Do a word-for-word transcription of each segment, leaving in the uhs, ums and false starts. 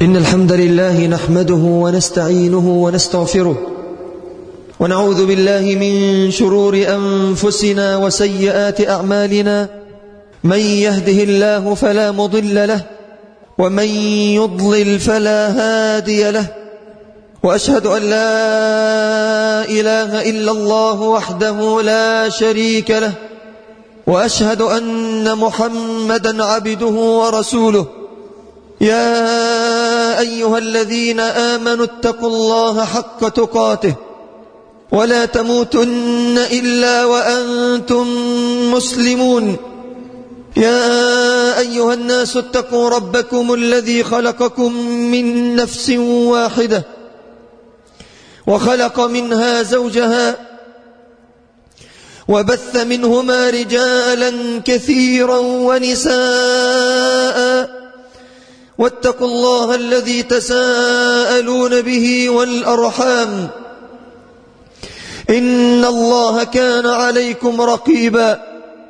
إن الحمد لله نحمده ونستعينه ونستغفره ونعوذ بالله من شرور أنفسنا وسيئات أعمالنا. من يهده الله فلا مضل له ومن يضلل فلا هادي له، وأشهد أن لا إله إلا الله وحده لا شريك له، وأشهد أن محمدا عبده ورسوله. يا أيها الذين آمنوا اتقوا الله حق تقاته ولا تموتن إلا وأنتم مسلمون. يا أيها الناس اتقوا ربكم الذي خلقكم من نفس واحدة وخلق منها زوجها وبث منهما رجالا كثيرا ونساء، واتقوا الله الذي تساءلون به والأرحام إن الله كان عليكم رقيبا.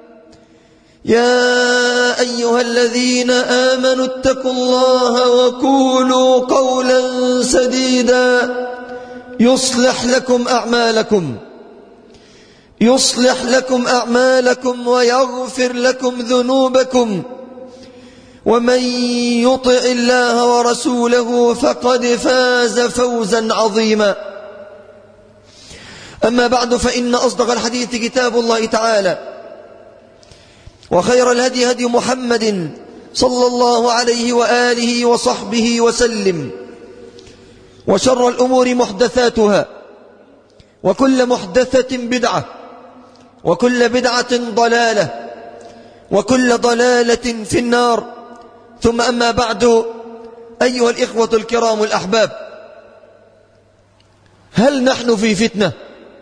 يا أيها الذين آمنوا اتقوا الله وقولوا قولا سديدا يصلح لكم أعمالكم يصلح لكم أعمالكم ويغفر لكم ذنوبكم، ومن يطع الله ورسوله فقد فاز فوزا عظيما. أما بعد، فإن أصدق الحديث كتاب الله تعالى، وخير الهدي هدي محمد صلى الله عليه وآله وصحبه وسلم، وشر الأمور محدثاتها، وكل محدثة بدعة، وكل بدعة ضلالة، وكل ضلالة في النار. ثم أما بعد، أيها الإخوة الكرام الأحباب، هل نحن في فتنة؟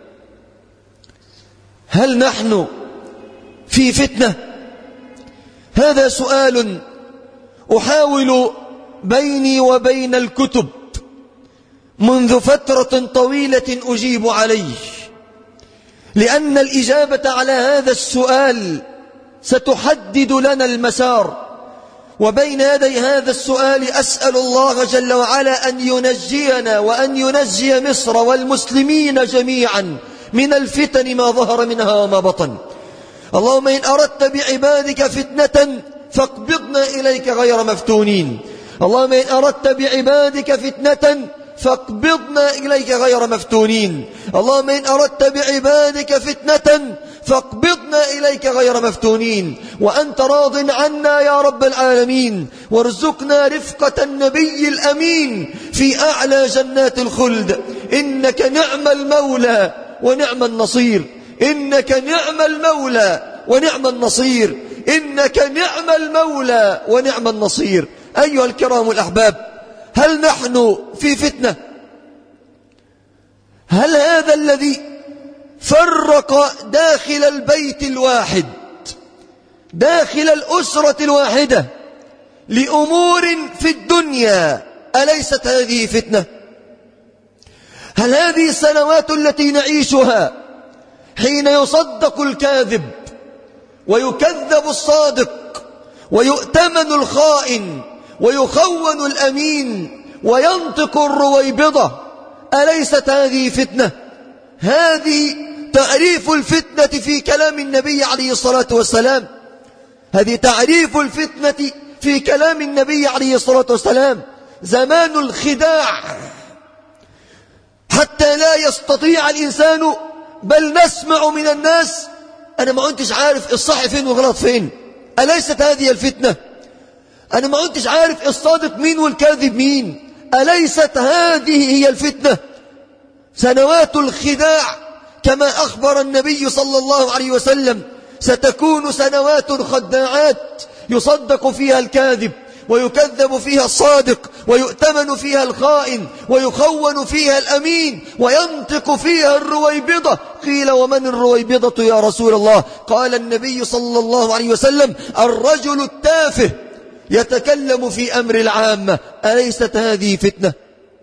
هل نحن في فتنة؟ هذا سؤال أحاول بيني وبين الكتب منذ فترة طويلة أجيب عليه، لأن الإجابة على هذا السؤال ستحدد لنا المسار. وبين يدي هذا السؤال أسأل الله جل وعلا أن ينجينا وأن ينجي مصر والمسلمين جميعا من الفتن ما ظهر منها وما بطن. اللهم إن أردت بعبادك فتنة فاقبضنا إليك غير مفتونين. اللهم إن أردت بعبادك فتنة فاقبضنا إليك غير مفتونين. اللهم إن أردت بعبادك فتنة فاقبضنا إليك غير مفتونين. وأنت راض عنا يا رب العالمين، وارزقنا رفقة النبي الأمين في أعلى جنات الخلد. إنك نعم المولى ونعم النصير. إنك نعم المولى ونعم النصير. إنك نعم المولى ونعم النصير. أيها الكرام الأحباب، هل نحن في فتنة؟ هل هذا الذي فرق داخل البيت الواحد، داخل الأسرة الواحدة، لأمور في الدنيا، أليست هذه فتنة؟ هل هذه السنوات التي نعيشها حين يصدق الكاذب ويكذب الصادق ويؤتمن الخائن ويخون الأمين وينطق الرويبضة، أليست هذه فتنة؟ هذه تعريف الفتنة في كلام النبي عليه الصلاة والسلام. هذه تعريف الفتنة في كلام النبي عليه الصلاة والسلام. زمان الخداع حتى لا يستطيع الإنسان، بل نسمع من الناس: أنا ما كنتش عارف الصح فين وغلط فين. أليست هذه الفتنة؟ أنا ما كنتش عارف الصادق مين والكاذب مين. أليست هذه هي الفتنة؟ سنوات الخداع كما أخبر النبي صلى الله عليه وسلم: ستكون سنوات خداعات يصدق فيها الكاذب ويكذب فيها الصادق ويؤتمن فيها الخائن ويخون فيها الأمين وينطق فيها الرويبضة. قيل: ومن الرويبضة يا رسول الله؟ قال النبي صلى الله عليه وسلم: الرجل التافه يتكلم في أمر العامة. أليست هذه فتنة؟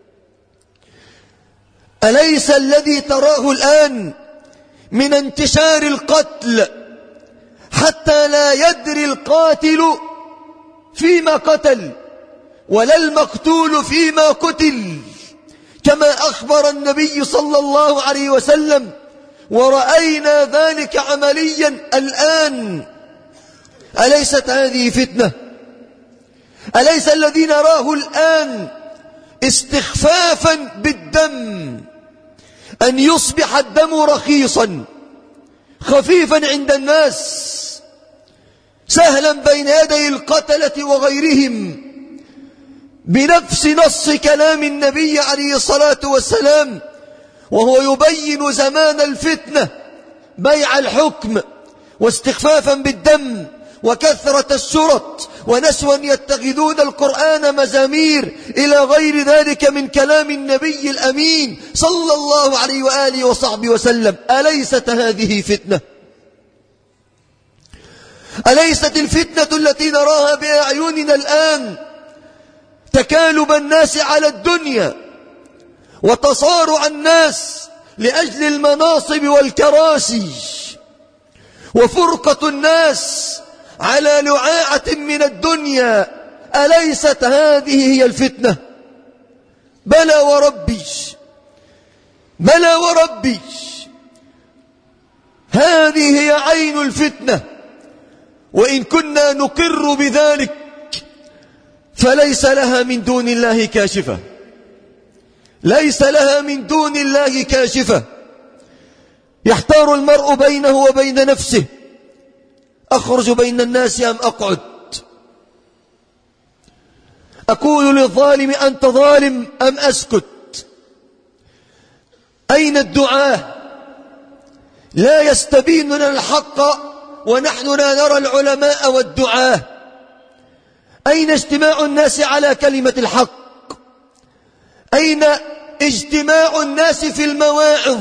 أليس الذي تراه الآن من انتشار القتل حتى لا يدري القاتل فيما قتل، ولا المقتول فيما قتل، كما أخبر النبي صلى الله عليه وسلم، ورأينا ذلك عمليا الآن. أليست هذه فتنة؟ أليس الذي نراه الآن استخفافا بالدم، أن يصبح الدم رخيصا خفيفا عند الناس، سهلا بين يدي القتلة وغيرهم، بنفس نص كلام النبي عليه الصلاة والسلام، وهو يبين زمان الفتنة، بيع الحكم واستخفافا بالدم وكثرة الشرط ونسوا يتخذون القرآن مزامير إلى غير ذلك من كلام النبي الأمين صلى الله عليه وآله وصحبه وسلم. أليست هذه فتنة؟ أليست الفتنة التي نراها بأعيننا الآن تكالب الناس على الدنيا وتصارع الناس لأجل المناصب والكراسي وفرقة الناس على لعاعة من الدنيا؟ أليست هذه هي الفتنة؟ بلى وربي، بلى وربي، هذه هي عين الفتنة. وإن كنا نقر بذلك فليس لها من دون الله كاشفة، ليس لها من دون الله كاشفة. يحتار المرء بينه وبين نفسه، أخرج بين الناس أم أقعد؟ أقول للظالم أنت ظالم أم أسكت؟ أين الدعاة؟ لا يستبين لنا الحق ونحن لا نرى العلماء والدعاة. أين اجتماع الناس على كلمة الحق؟ أين اجتماع الناس في المواعظ؟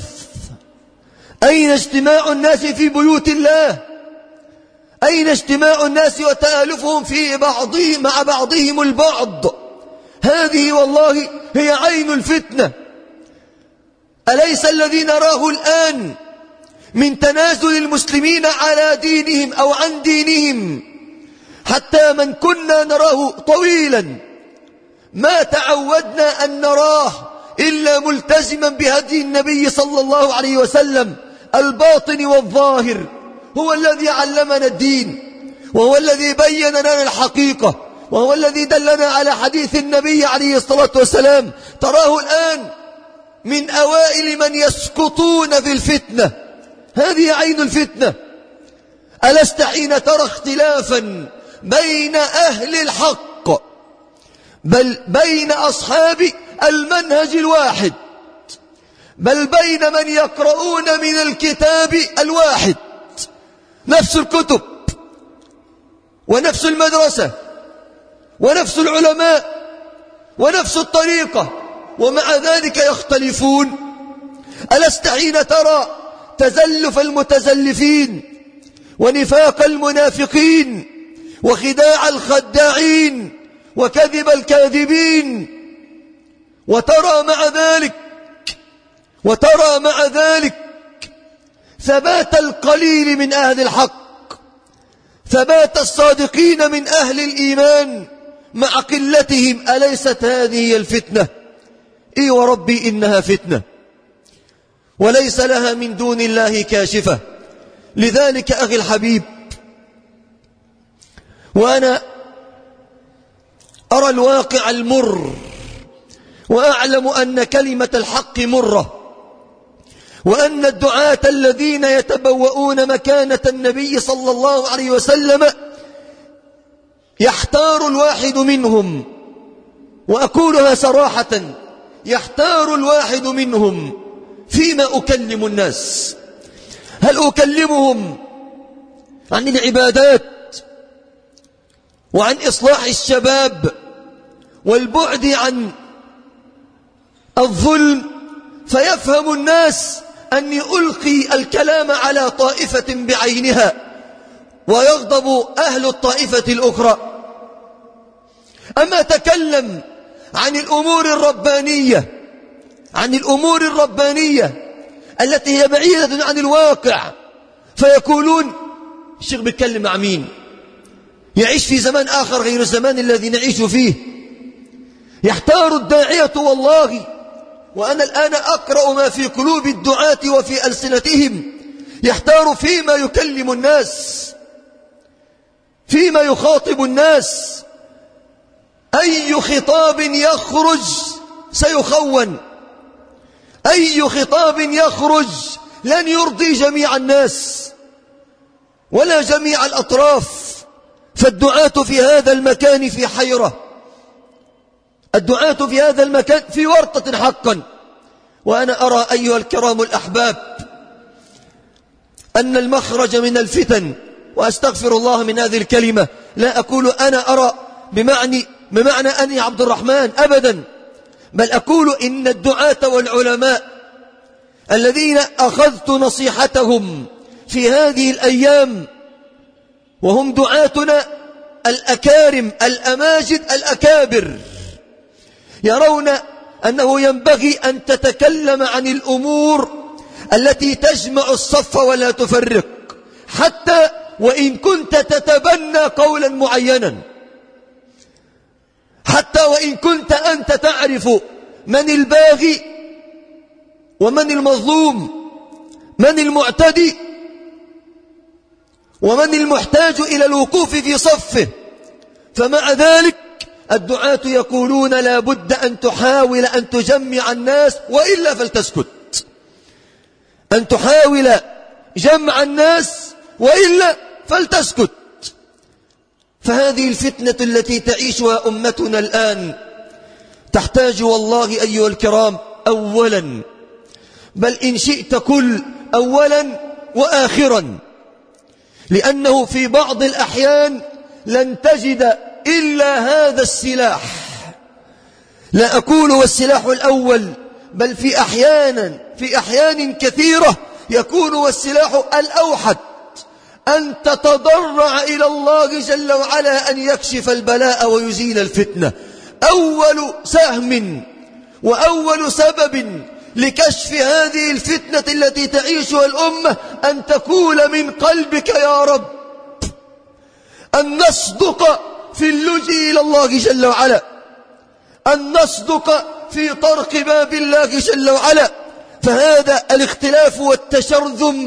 أين اجتماع الناس في بيوت الله؟ أين اجتماع الناس وتآلفهم في بعضهم مع بعضهم البعض؟ هذه والله هي عين الفتنة. أليس الذي نراه الآن من تنازل المسلمين على دينهم أو عن دينهم، حتى من كنا نراه طويلا ما تعودنا أن نراه إلا ملتزما بهدي النبي صلى الله عليه وسلم الباطن والظاهر، هو الذي علمنا الدين، وهو الذي بين لنا الحقيقة، وهو الذي دلنا على حديث النبي عليه الصلاة والسلام. تراه الآن من أوائل من يسقطون في الفتنة. هذه عين الفتنة. ألست حين ترى اختلافا بين أهل الحق، بل بين أصحاب المنهج الواحد، بل بين من يقرؤون من الكتاب الواحد، نفس الكتب ونفس المدرسة ونفس العلماء ونفس الطريقة، ومع ذلك يختلفون؟ ألست حين ترى تزلف المتزلفين ونفاق المنافقين وخداع الخداعين وكذب الكاذبين، وترى مع ذلك وترى مع ذلك ثبات القليل من أهل الحق، ثبات الصادقين من أهل الإيمان مع قلتهم؟ أليست هذه هي الفتنة؟ إي وربي إنها فتنة، وليس لها من دون الله كاشفة. لذلك أخي الحبيب، وأنا أرى الواقع المر وأعلم أن كلمة الحق مرة، وأن الدعاة الذين يتبوؤون مكانة النبي صلى الله عليه وسلم يحتار الواحد منهم، وأقولها صراحة، يحتار الواحد منهم فيما أكلم الناس. هل أكلمهم عن العبادات وعن إصلاح الشباب والبعد عن الظلم، فيفهم الناس أني ألقي الكلام على طائفة بعينها ويغضب أهل الطائفة الأخرى؟ أما أتكلم عن الأمور الربانية، عن الأمور الربانية التي هي بعيدة عن الواقع، فيقولون الشيخ بيتكلم مع مين؟ يعيش في زمان آخر غير الزمان الذي نعيش فيه. يحتار الداعية والله، وأنا الآن أقرأ ما في قلوب الدعاة وفي ألسنتهم، يحتار فيما يكلم الناس، فيما يخاطب الناس. أي خطاب يخرج سيخون، أي خطاب يخرج لن يرضي جميع الناس ولا جميع الأطراف. فالدعاة في هذا المكان في حيرة، الدعاة في هذا المكان في ورطة حقا. وأنا أرى أيها الكرام الأحباب أن المخرج من الفتن، وأستغفر الله من هذه الكلمة، لا أقول أنا أرى بمعنى, بمعنى أني عبد الرحمن أبدا، بل أقول إن الدعاة والعلماء الذين أخذت نصيحتهم في هذه الأيام، وهم دعاتنا الأكارم الأماجد الأكابر، يرون أنه ينبغي أن تتكلم عن الأمور التي تجمع الصف ولا تفرق، حتى وإن كنت تتبنى قولا معينا، حتى وإن كنت أنت تعرف من الباغي ومن المظلوم، من المعتدي ومن المحتاج إلى الوقوف في صفه. فمع ذلك الدعاة يقولون لا بد أن تحاول أن تجمع الناس وإلا فلتسكت، أن تحاول جمع الناس وإلا فلتسكت. فهذه الفتنة التي تعيشها أمتنا الآن تحتاج والله أيها الكرام أولا، بل إن شئت كل أولا وآخرا، لأنه في بعض الأحيان لن تجد إلا هذا السلاح. لا أقول والسلاح الأول، بل في أحيانا في أحيان كثيرة يكون والسلاح الأوحد أن تتضرع إلى الله جل وعلا أن يكشف البلاء ويزيل الفتنة. أول سهم وأول سبب لكشف هذه الفتنة التي تعيشها الأمة أن تقول من قلبك يا رب، أن نصدق في اللجوء إلى الله جل وعلا، أن نصدق في طرق باب الله جل وعلا. فهذا الاختلاف والتشرذم،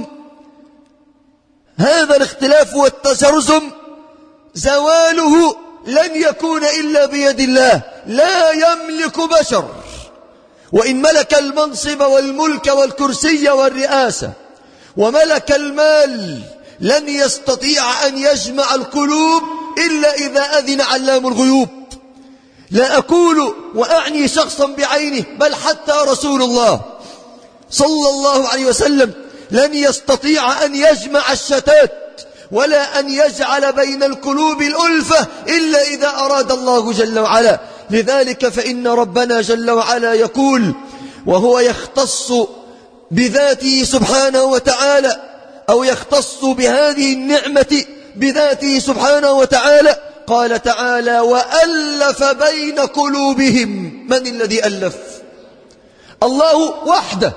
هذا الاختلاف والتشرذم زواله لن يكون إلا بيد الله، لا يملك بشر وإن ملك المنصب والملك والكرسي والرئاسة وملك المال لن يستطيع أن يجمع القلوب إلا إذا أذن علام الغيوب. لا أقول وأعني شخصا بعينه، بل حتى رسول الله صلى الله عليه وسلم لن يستطيع أن يجمع الشتات ولا أن يجعل بين القلوب الألفة إلا إذا أراد الله جل وعلا. لذلك فإن ربنا جل وعلا يقول وهو يختص بذاته سبحانه وتعالى، أو يختص بهذه النعمة بذاته سبحانه وتعالى، قال تعالى وألف بين قلوبهم. من الذي ألف؟ الله وحده،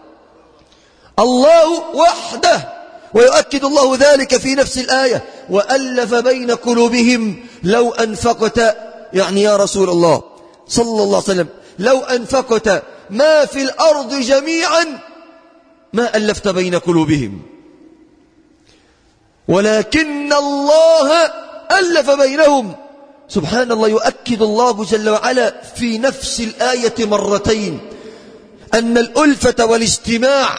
الله وحده. ويؤكد الله ذلك في نفس الآية وألف بين قلوبهم لو أنفقت، يعني يا رسول الله صلى الله عليه وسلم لو أنفقت ما في الأرض جميعا ما ألفت بين قلوبهم ولكن الله ألف بينهم. سبحان الله، يؤكد الله جل وعلا في نفس الآية مرتين أن الألفة والاجتماع،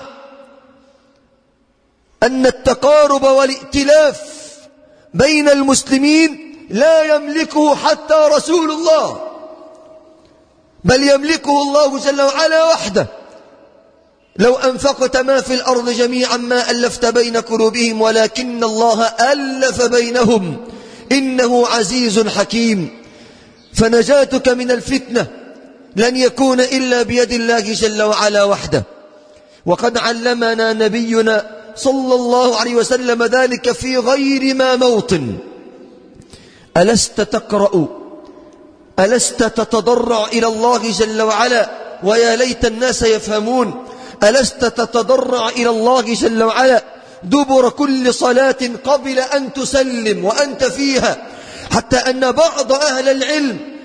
أن التقارب والائتلاف بين المسلمين لا يملكه حتى رسول الله، بل يملكه الله جل وعلا وحده. لو أنفقت ما في الأرض جميعا ما ألفت بين قلوبهم ولكن الله ألف بينهم إنه عزيز حكيم. فنجاتك من الفتنة لن يكون إلا بيد الله جل وعلا وحده. وقد علمنا نبينا صلى الله عليه وسلم ذلك في غير ما موطن. ألست تقرأ، ألست تتضرع إلى الله جل وعلا؟ ويا ليت الناس يفهمون. ألست تتضرع إلى الله جل وعلا دبر كل صلاة قبل أن تسلم وأنت فيها، حتى أن بعض أهل العلم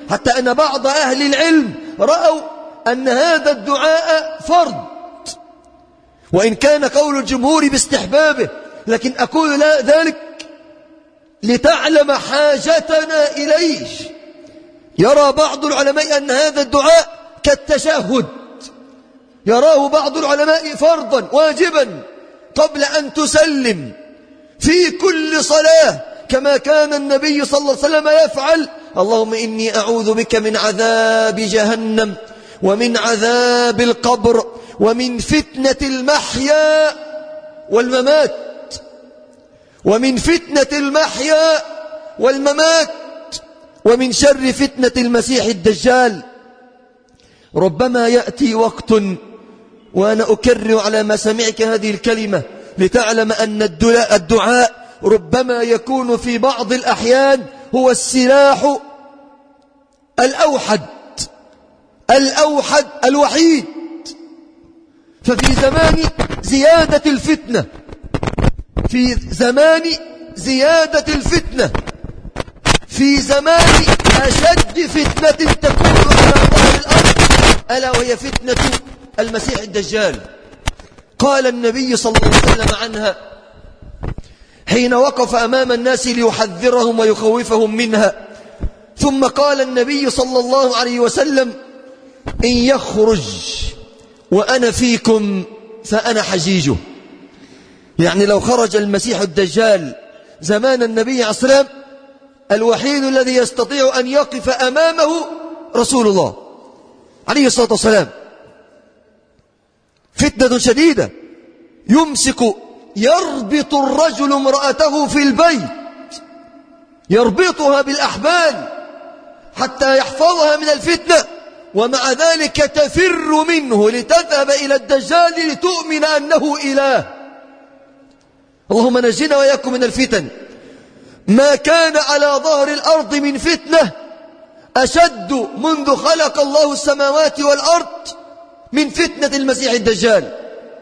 حتى أن بعض أهل العلم رأوا أن هذا الدعاء فرض، وإن كان قول الجمهور باستحبابه، لكن أقول لا ذلك لتعلم حاجتنا إليه. يرى بعض العلماء أن هذا الدعاء كالتشهد، يراه بعض العلماء فرضا واجبا قبل أن تسلم في كل صلاة، كما كان النبي صلى الله عليه وسلم يفعل: اللهم إني أعوذ بك من عذاب جهنم ومن عذاب القبر ومن فتنة المحيا والممات ومن فتنة المحيا والممات ومن شر فتنة المسيح الدجال. ربما يأتي وقت وأنا أكرر على مسامعك هذه الكلمة لتعلم أن الدعاء ربما يكون في بعض الأحيان هو السلاح الأوحد الأوحد الوحيد. ففي زمان زيادة الفتنة في زمان زيادة الفتنة في زمان أشد فتنة تكون على ظهر الأرض، ألا وهي فتنة المسيح الدجال، قال النبي صلى الله عليه وسلم عنها حين وقف أمام الناس ليحذرهم ويخوفهم منها، ثم قال النبي صلى الله عليه وسلم: إن يخرج وأنا فيكم فأنا حجيجه. يعني لو خرج المسيح الدجال زمان النبي عليه الصلاة والسلام، الوحيد الذي يستطيع أن يقف أمامه رسول الله عليه الصلاة والسلام. فتنة شديدة، يمسك يربط الرجل امرأته في البيت، يربطها بالأحبال حتى يحفظها من الفتنة، ومع ذلك تفر منه لتذهب إلى الدجال لتؤمن أنه إله. اللهم نجنا وإياكم من الفتن. ما كان على ظهر الأرض من فتنة أشد منذ خلق الله السماوات والأرض من فتنة المسيح الدجال.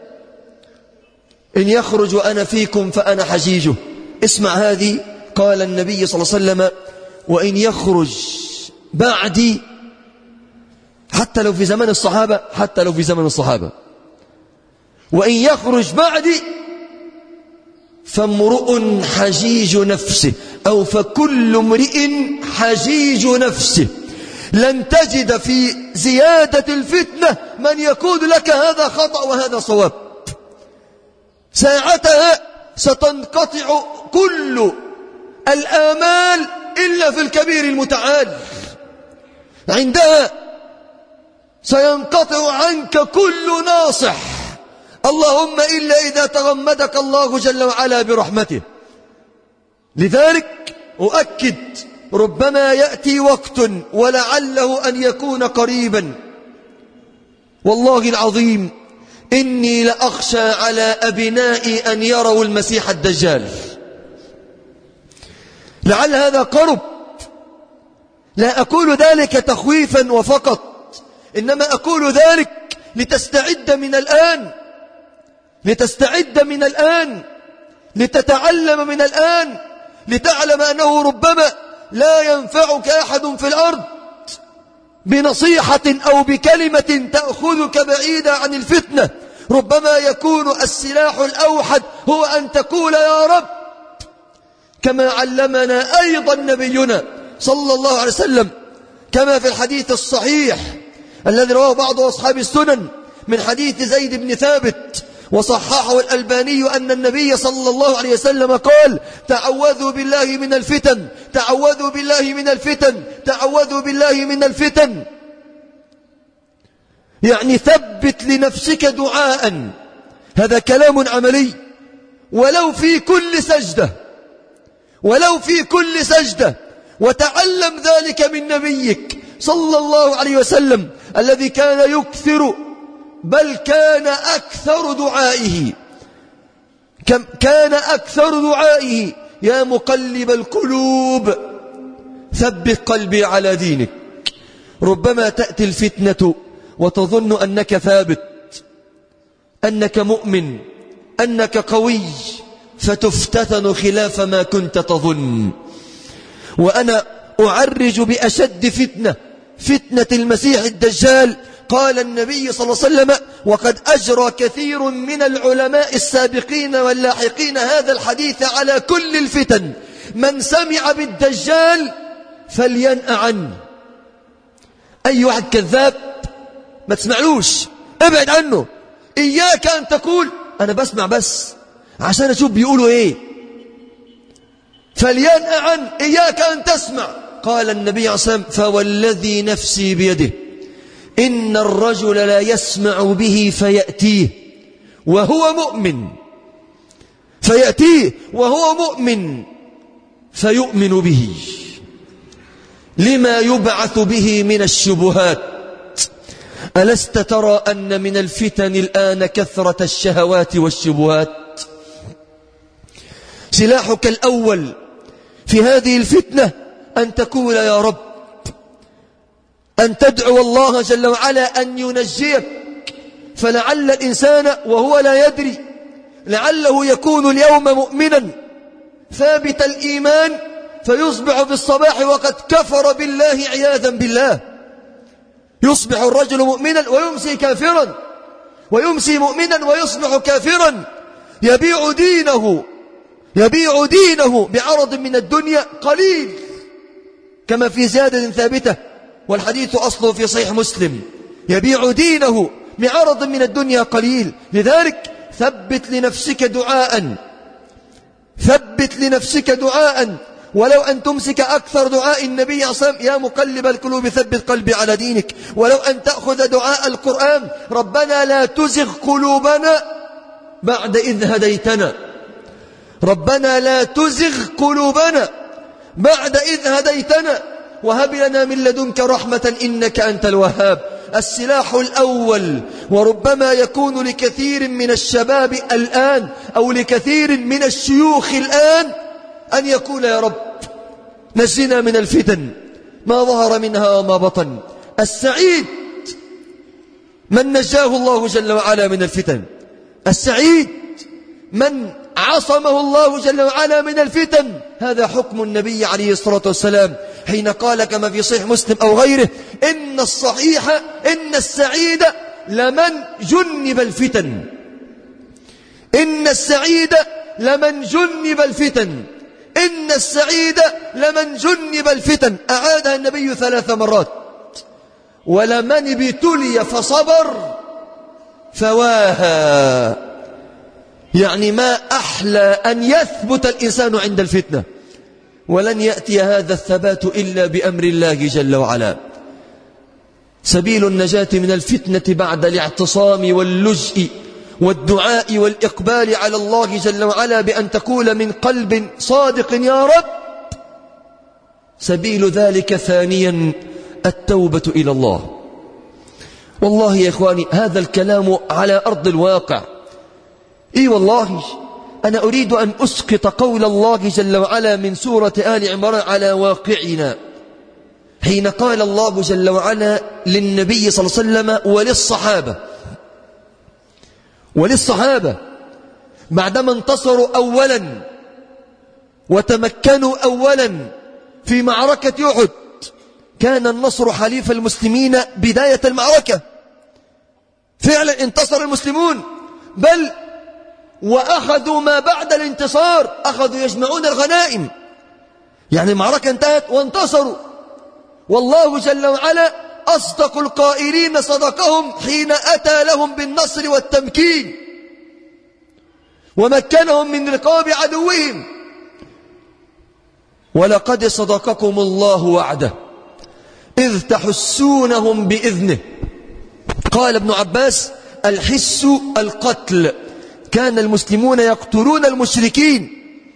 إن يخرج وأنا فيكم فأنا حجيجه. اسمع هذه، قال النبي صلى الله عليه وسلم: وإن يخرج بعدي، حتى لو في زمن الصحابة حتى لو في زمن الصحابة وإن يخرج بعدي فامرؤ حجيج نفسه، أو فكل امرئ حجيج نفسه. لن تجد في زيادة الفتنة من يقول لك هذا خطأ وهذا صواب. ساعتها ستنقطع كل الآمال إلا في الكبير المتعال. عندها سينقطع عنك كل ناصح، اللهم إلا إذا تغمدك الله جل وعلا برحمته. لذلك أؤكد: ربما يأتي وقت ولعله أن يكون قريبا، والله العظيم إني لأخشى على أبنائي أن يروا المسيح الدجال. لعل هذا قرب، لا أقول ذلك تخويفا وفقط، إنما أقول ذلك لتستعد من الآن، لتستعد من الآن، لتتعلم من الآن، لتعلم أنه ربما لا ينفعك أحد في الأرض بنصيحة أو بكلمة تأخذك بعيدا عن الفتنة. ربما يكون السلاح الأوحد هو أن تقول يا رب، كما علمنا أيضا نبينا صلى الله عليه وسلم، كما في الحديث الصحيح الذي رواه بعض أصحاب السنن من حديث زيد بن ثابت وصححه الألباني أن النبي صلى الله عليه وسلم قال: تعوذوا بالله من الفتن، تعوذوا بالله من الفتن، تعوذوا بالله من الفتن. يعني ثبت لنفسك دعاء، هذا كلام عملي، ولو في كل سجدة، ولو في كل سجدة، وتعلم ذلك من نبيك صلى الله عليه وسلم الذي كان يكثر، بل كان أكثر دعائه كم كان أكثر دعائه: يا مقلب القلوب ثبت قلبي على دينك. ربما تأتي الفتنة وتظن أنك ثابت، أنك مؤمن، أنك قوي، فتفتتن خلاف ما كنت تظن. وأنا أعرج بأشد فتنة، فتنة المسيح الدجال. قال النبي صلى الله عليه وسلم: وقد أجرى كثير من العلماء السابقين واللاحقين هذا الحديث على كل الفتن، من سمع بالدجال فلينأ عنه. أي واحد كذاب ما تسمعلوش، ابعد عنه. إياك أن تقول أنا بسمع بس عشان أشوف بيقولوا إيه، فلينأ عنه، إياك أن تسمع. قال النبي عليه الصلاة والسلام: فوالذي نفسي بيده إن الرجل لا يسمع به فيأتيه وهو مؤمن فيأتيه وهو مؤمن فيؤمن به لما يبعث به من الشبهات. ألست ترى أن من الفتن الآن كثرة الشهوات والشبهات؟ سلاحك الأول في هذه الفتنة أن تقول يا رب، أن تدعو الله جل وعلا أن ينجيك. فلعل الإنسان وهو لا يدري لعله يكون اليوم مؤمنا ثابت الإيمان، فيصبح في الصباح وقد كفر بالله عياذا بالله. يصبح الرجل مؤمنا ويمسي كافرا، ويمسي مؤمنا ويصبح كافرا، يبيع دينه يبيع دينه بعرض من الدنيا قليل، كما في زيادة ثابتة والحديث أصله في صحيح مسلم: يبيع دينه بعرض من الدنيا قليل. لذلك ثبت لنفسك دعاء ثبت لنفسك دعاء ولو أن تمسك أكثر دعاء النبي صلى الله عليه وسلم: يا مقلب القلوب ثبت قلبي على دينك. ولو أن تأخذ دعاء القرآن: ربنا لا تزغ قلوبنا بعد إذ هديتنا، ربنا لا تزغ قلوبنا بعد إذ هديتنا وهب لنا من لدنك رحمة إنك أنت الوهاب. السلاح الأول، وربما يكون لكثير من الشباب الآن أو لكثير من الشيوخ الآن، أن يقول يا رب نجنا من الفتن ما ظهر منها وما بطن. السعيد من نجاه الله جل وعلا من الفتن، السعيد من عصمه الله جل وعلا من الفتن. هذا حكم النبي عليه الصلاة والسلام حين قال كما في صحيح مسلم أو غيره: إن الصحيح إن السعيد لمن جنب الفتن، إن السعيد لمن جنب الفتن، إن السعيد لمن جنب الفتن. أعادها النبي ثلاث مرات. ولمن ابتلي فصبر فواها، يعني ما أحلى أن يثبت الإنسان عند الفتنة، ولن يأتي هذا الثبات إلا بأمر الله جل وعلا. سبيل النجاة من الفتنة بعد الاعتصام واللجء والدعاء والإقبال على الله جل وعلا بأن تقول من قلب صادق يا رب، سبيل ذلك ثانيا التوبة إلى الله. والله يا إخواني هذا الكلام على أرض الواقع. إي والله أنا أريد أن أسقط قول الله جل وعلا من سورة آل عمران على واقعنا، حين قال الله جل وعلا للنبي صلى الله عليه وسلم وللصحابة وللصحابة بعدما انتصروا أولا وتمكنوا أولا في معركة أحد، كان النصر حليف المسلمين بداية المعركة، فعلا انتصر المسلمون، بل وأخذوا ما بعد الانتصار، أخذوا يجمعون الغنائم، يعني المعركة انتهت وانتصروا. والله جل وعلا أصدق القائلين صدقهم حين أتى لهم بالنصر والتمكين ومكنهم من رقاب عدوهم: ولقد صدقكم الله وعده إذ تحسونهم بإذنه. قال ابن عباس: الحس القتل، كان المسلمون يقتلون المشركين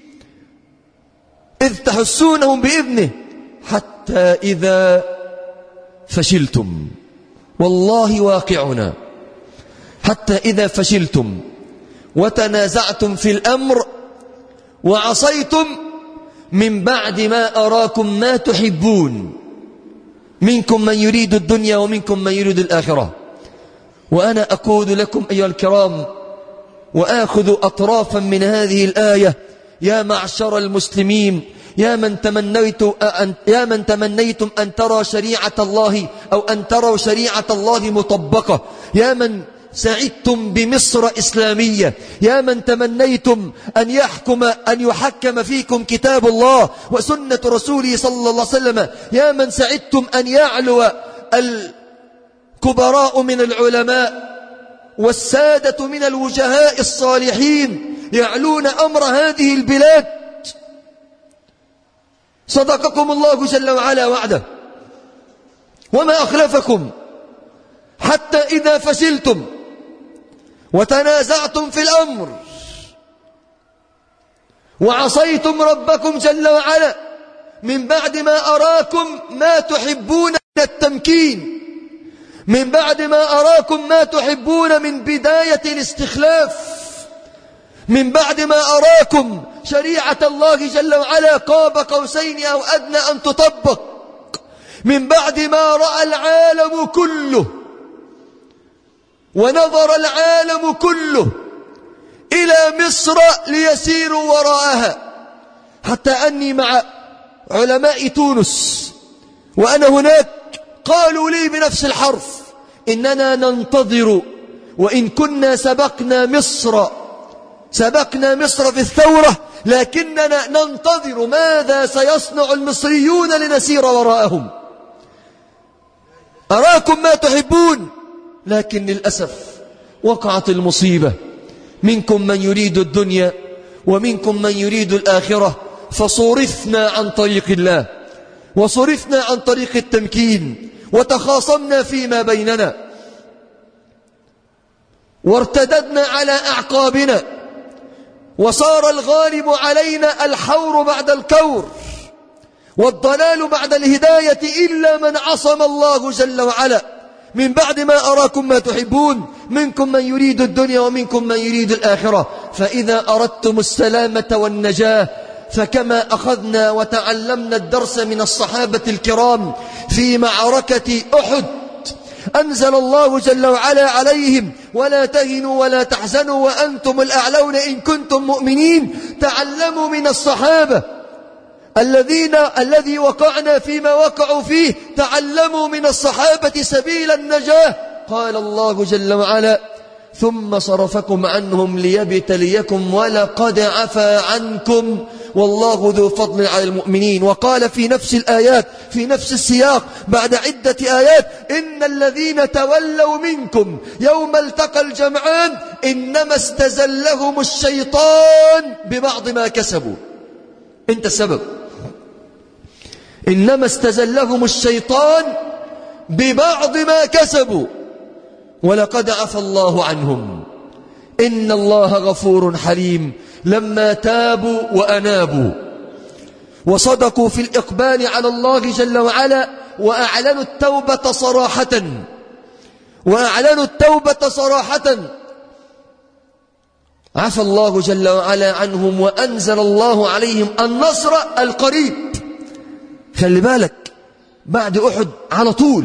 إذ تحسونهم بإذنه حتى إذا فشلتم، والله واقعنا، حتى إذا فشلتم وتنازعتم في الأمر وعصيتم من بعد ما أراكم ما تحبون، منكم من يريد الدنيا ومنكم من يريد الآخرة. وأنا أقول لكم أيها الكرام وآخذ أطرافا من هذه الآية: يا معشر المسلمين، يا من تمنيت أن يا من تمنيتم أن ترى شريعة الله أو أن تروا شريعة الله مطبقة، يا من سعدتم بمصر إسلامية، يا من تمنيتم أن يحكم أن يحكم فيكم كتاب الله وسنة رسوله صلى الله عليه وسلم، يا من سعدتم أن يعلو الكبراء من العلماء والسادة من الوجهاء الصالحين يعلون أمر هذه البلاد. صدقكم الله جل وعلا وعده وما أخلفكم، حتى إذا فشلتم وتنازعتم في الأمر وعصيتم ربكم جل وعلا من بعد ما أراكم ما تحبون من التمكين، من بعد ما أراكم ما تحبون من بداية الاستخلاف، من بعد ما أراكم شريعة الله جل وعلا قاب قوسين أو أدنى أن تطبق، من بعد ما رأى العالم كله ونظر العالم كله إلى مصر ليسيروا وراءها، حتى أني مع علماء تونس وأنا هناك قالوا لي بنفس الحرف إننا ننتظر، وإن كنا سبقنا مصر سبقنا مصر في الثورة، لكننا ننتظر ماذا سيصنع المصريون لنسير وراءهم. أراكم ما تحبون، لكن للأسف وقعت المصيبة، منكم من يريد الدنيا ومنكم من يريد الآخرة، فصرفنا عن طريق الله وصرفنا عن طريق التمكين وتخاصمنا فيما بيننا وارتددنا على أعقابنا، وصار الغالب علينا الحور بعد الكور والضلال بعد الهداية إلا من عصم الله جل وعلا. من بعد ما أراكم ما تحبون، منكم من يريد الدنيا ومنكم من يريد الآخرة، فإذا أردتم السلامة والنجاة فكما أخذنا وتعلمنا الدرس من الصحابة الكرام في معركة أحد، أنزل الله جل وعلا عليهم ولا تهنوا ولا تحزنوا وأنتم الأعلون إن كنتم مؤمنين. تعلموا من الصحابة الذين الذي وقعنا فيما وقعوا فيه، تعلموا من الصحابة سبيل النجاة. قال الله جل وعلا ثم صرفكم عنهم ليبتليكم ولقد عفا عنكم والله ذو فضل على المؤمنين. وقال في نفس الآيات في نفس السياق بعد عدة آيات إن الذين تولوا منكم يوم التقى الجمعان إنما استزلهم الشيطان ببعض ما كسبوا. أنت السبب، إنما استزلهم الشيطان ببعض ما كسبوا ولقد عفى الله عنهم إن الله غفور حليم. لما تابوا وأنابوا وصدقوا في الإقبال على الله جل وعلا وأعلنوا التوبة صراحة وأعلنوا التوبة صراحة عفى الله جل وعلا عنهم وأنزل الله عليهم النصر القريب. خلي بالك، بعد أحد على طول،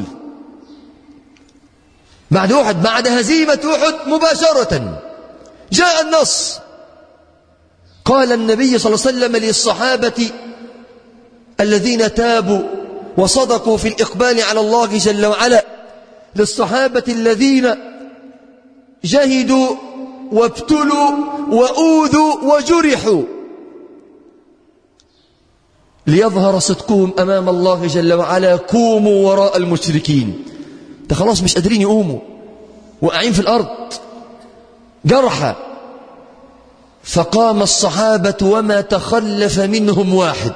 بعد أحد بعد هزيمة أحد مباشرة جاء النصر. قال النبي صلى الله عليه وسلم للصحابة الذين تابوا وصدقوا في الإقبال على الله جل وعلا، للصحابة الذين جهدوا وابتلوا وأوذوا وجرحوا ليظهر صدقهم أمام الله جل وعلا، قوموا وراء المشركين. ده خلاص مش قادرين يقوموا، وقاعين في الأرض جرحى. فقام الصحابة وما تخلف منهم واحد،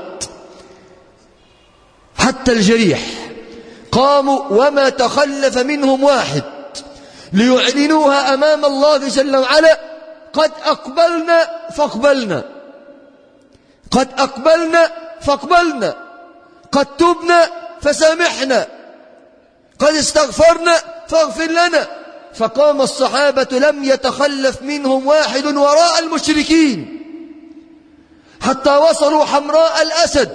حتى الجريح قاموا وما تخلف منهم واحد ليعلنوها أمام الله جل وعلا. قد أقبلنا فاقبلنا، قد أقبلنا فاقبلنا، قد تبنا فسامحنا، قد استغفرنا فاغفر لنا. فقام الصحابة لم يتخلف منهم واحد وراء المشركين حتى وصلوا حمراء الأسد،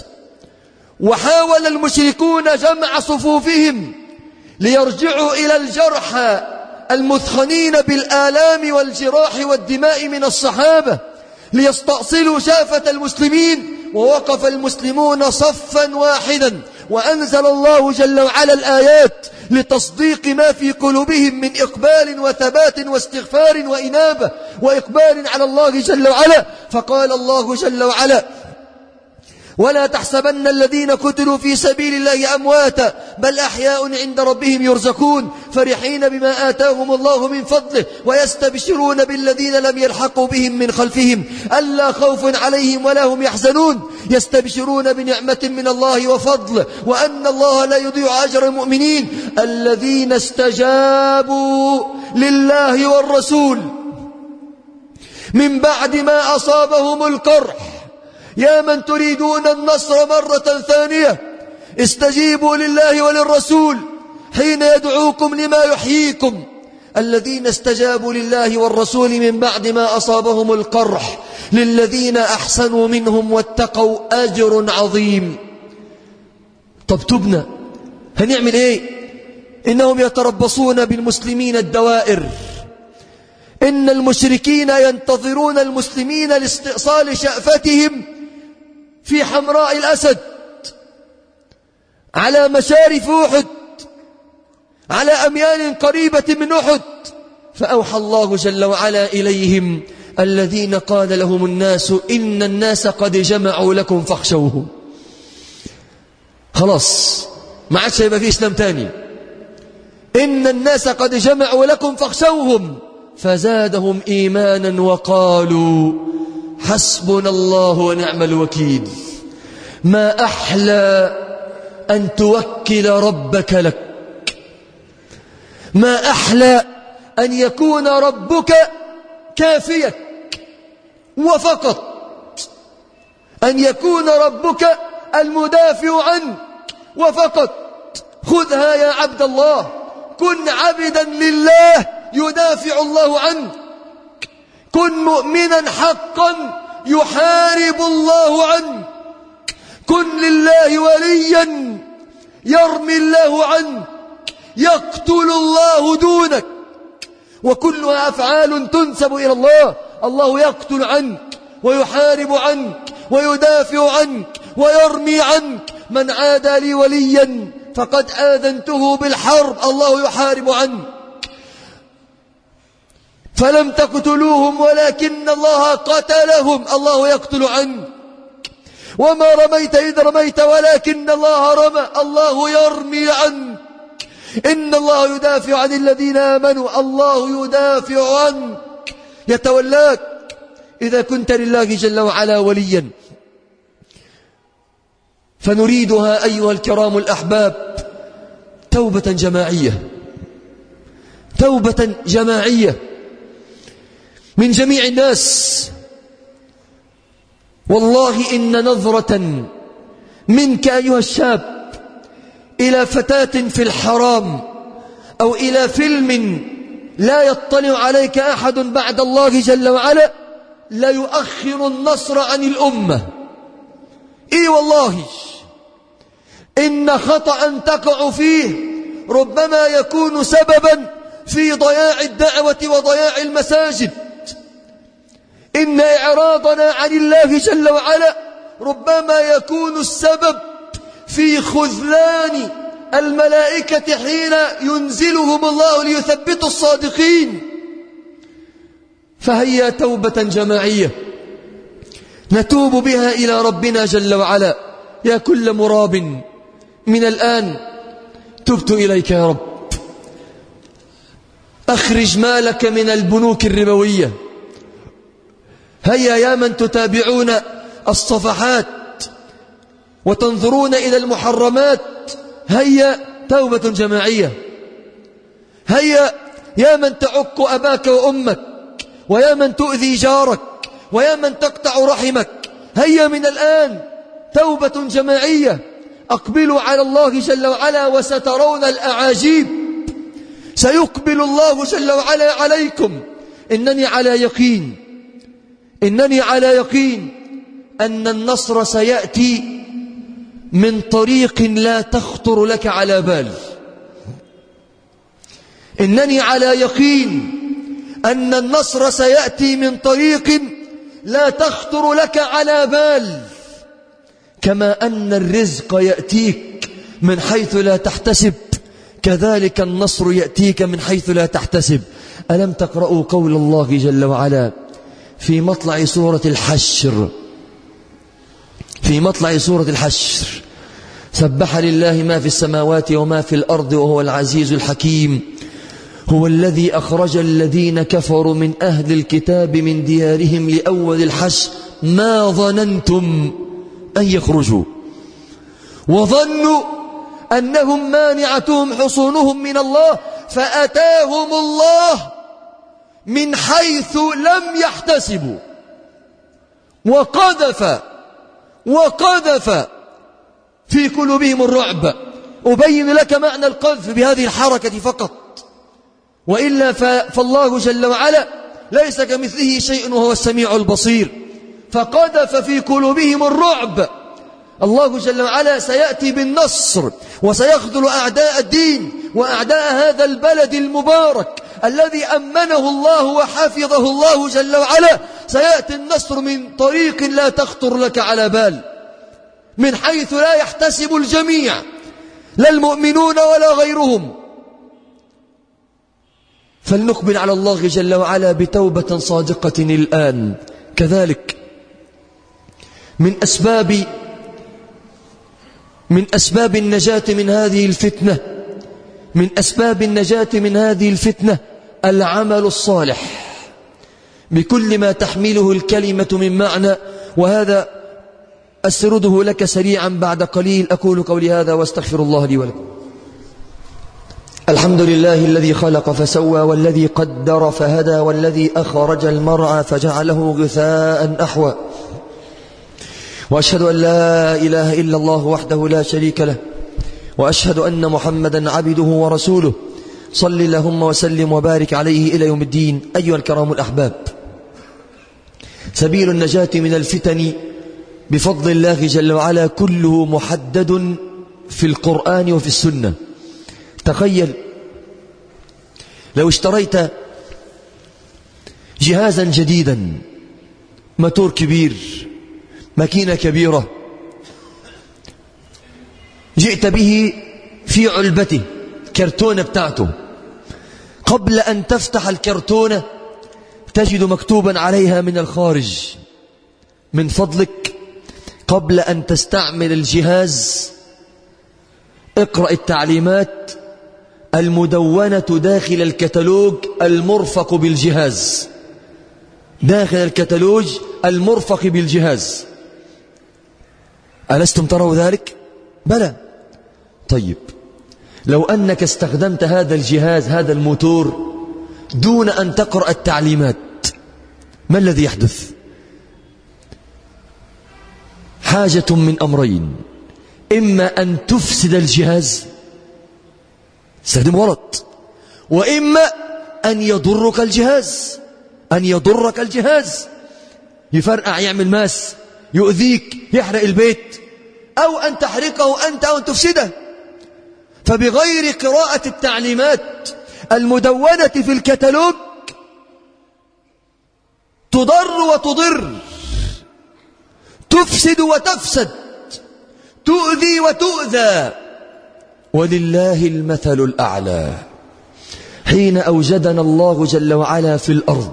وحاول المشركون جمع صفوفهم ليرجعوا إلى الجرحى المثخنين بالآلام والجراح والدماء من الصحابة ليستأصلوا شافة المسلمين، ووقف المسلمون صفا واحدا، وأنزل الله جل وعلا الآيات لتصديق ما في قلوبهم من إقبال وثبات واستغفار وإنابة وإقبال على الله جل وعلا. فقال الله جل وعلا: ولا تحسبن الذين قتلوا في سبيل الله أمواتا بل أحياء عند ربهم يرزقون فرحين بما آتاهم الله من فضله ويستبشرون بالذين لم يلحقوا بهم من خلفهم ألا خوف عليهم ولا هم يحزنون يستبشرون بنعمة من الله وفضل وأن الله لا يضيع أجر المؤمنين الذين استجابوا لله والرسول من بعد ما أصابهم القرح. يا من تريدون النصر مرة ثانية استجيبوا لله وللرسول حين يدعوكم لما يحييكم. الذين استجابوا لله والرسول من بعد ما أصابهم القرح للذين أحسنوا منهم واتقوا أجر عظيم. طب تبنا هنعمل ايه؟ إنهم يتربصون بالمسلمين الدوائر، إن المشركين ينتظرون المسلمين لاستئصال شأفتهم في حمراء الأسد على مشارف أحد على أميال قريبة من أحد. فأوحى الله جل وعلا إليهم الذين قال لهم الناس إن الناس قد جمعوا لكم فاخشوهم. خلاص ما عادش يبقى فيه إسلام تاني. إن الناس قد جمعوا لكم فاخشوهم فزادهم إيمانا وقالوا حسبنا الله ونعم الوكيل. ما أحلى أن توكل ربك لك، ما أحلى أن يكون ربك كافيك وفقط، أن يكون ربك المدافع عنك وفقط. خذها يا عبد الله، كن عبدا لله يدافع الله عنك، كن مؤمنا حقا يحارب الله عنك، كن لله وليا يرمي الله عنك، يقتل الله دونك. وكلها أفعال تنسب إلى الله. الله يقتل عنك ويحارب عنك ويدافع عنك ويرمي عنك. من عادى لي وليا فقد آذنته بالحرب. الله يحارب عنك. فلم تقتلوهم ولكن الله قتلهم. الله يقتل عنك. وما رميت إذ رميت ولكن الله رمى. الله يرمي عنك. إن الله يدافع عن الذين آمنوا. الله يدافع عنك يتولاك إذا كنت لله جل وعلا وليا. فنريدها أيها الكرام الأحباب توبة جماعية، توبة جماعية من جميع الناس. والله إن نظرة منك أيها الشاب إلى فتاة في الحرام أو إلى فيلم لا يطلع عليك أحد بعد الله جل وعلا لا يؤخر النصر عن الأمة. إي والله إن خطأ تقع فيه ربما يكون سببا في ضياع الدعوة وضياع المساجد. إن إعراضنا عن الله جل وعلا ربما يكون السبب في خذلان الملائكة حين ينزلهم الله ليثبتوا الصادقين. فهيا توبة جماعية نتوب بها إلى ربنا جل وعلا. يا كل مراب من الآن تبت إليك يا رب. أخرج مالك من البنوك الربوية. هيا يا من تتابعون الصفحات وتنظرون إلى المحرمات، هيا توبة جماعية. هيا يا من تعق أباك وأمك، ويا من تؤذي جارك، ويا من تقطع رحمك، هيا من الآن توبة جماعية. أقبلوا على الله جل وعلا وسترون الأعاجيب. سيقبل الله جل وعلا عليكم. إنني على يقين إنني على يقين أن النصر سيأتي من طريق لا تخطر لك على بال. إنني على يقين أن النصر سيأتي من طريق لا تخطر لك على بال. كما أن الرزق يأتيك من حيث لا تحتسب كذلك النصر يأتيك من حيث لا تحتسب. ألم تقرأوا قول الله جل وعلا في مطلع سورة الحشر في مطلع سورة الحشر سبح لله ما في السماوات وما في الأرض وهو العزيز الحكيم هو الذي أخرج الذين كفروا من أهل الكتاب من ديارهم لأول الحشر ما ظننتم أن يخرجوا وظنوا أنهم مانعتهم حصونهم من الله فأتاهم الله من حيث لم يحتسبوا وقذف وقذف في قلوبهم الرعب. أبين لك معنى القذف بهذه الحركة فقط، وإلا فالله جل وعلا ليس كمثله شيء وهو السميع البصير. فقذف في قلوبهم الرعب. الله جل وعلا سيأتي بالنصر وسيخذل أعداء الدين وأعداء هذا البلد المبارك الذي أمنه الله وحفظه الله جل وعلا. سيأتي النصر من طريق لا تخطر لك على بال، من حيث لا يحتسب الجميع، لا المؤمنون ولا غيرهم. فلنقبل على الله جل وعلا بتوبة صادقة الآن. كذلك من أسباب من أسباب النجاة من هذه الفتنة من أسباب النجاة من هذه الفتنة العمل الصالح بكل ما تحمله الكلمة من معنى، وهذا أسرده لك سريعا بعد قليل. أقول قولي هذا واستغفر الله لي ولكم. الحمد لله الذي خلق فسوى والذي قدر فهدى والذي أخرج المرعى فجعله غثاء أحوى، وأشهد أن لا إله إلا الله وحده لا شريك له، وأشهد أن محمدا عبده ورسوله. صل اللهم وسلم وبارك عليه إلى يوم الدين. أيها الكرام الأحباب، سبيل النجاة من الفتن بفضل الله جل وعلا كله محدد في القرآن وفي السنة. تخيل لو اشتريت جهازا جديدا، موتور كبير، ماكينة كبيرة، جئت به في علبته كرتونة بتاعته، قبل أن تفتح الكرتونة تجد مكتوبا عليها من الخارج: من فضلك قبل أن تستعمل الجهاز اقرأ التعليمات المدونة داخل الكتالوج المرفق بالجهاز، داخل الكتالوج المرفق بالجهاز. ألستم تروا ذلك؟ بلى. طيب لو أنك استخدمت هذا الجهاز، هذا الموتور، دون أن تقرأ التعليمات، ما الذي يحدث؟ حاجة من أمرين: إما أن تفسد الجهاز، استخدم غلط، وإما أن يضرك الجهاز أن يضرك الجهاز يفرقع، يعمل ماس، يؤذيك، يحرق البيت، أو أن تحرقه أنت أو أن تفسده. فبغير قراءة التعليمات المدونة في الكتالوج تضر وتضر، تفسد وتفسد، تؤذي وتؤذى. ولله المثل الأعلى. حين أوجدنا الله جل وعلا في الأرض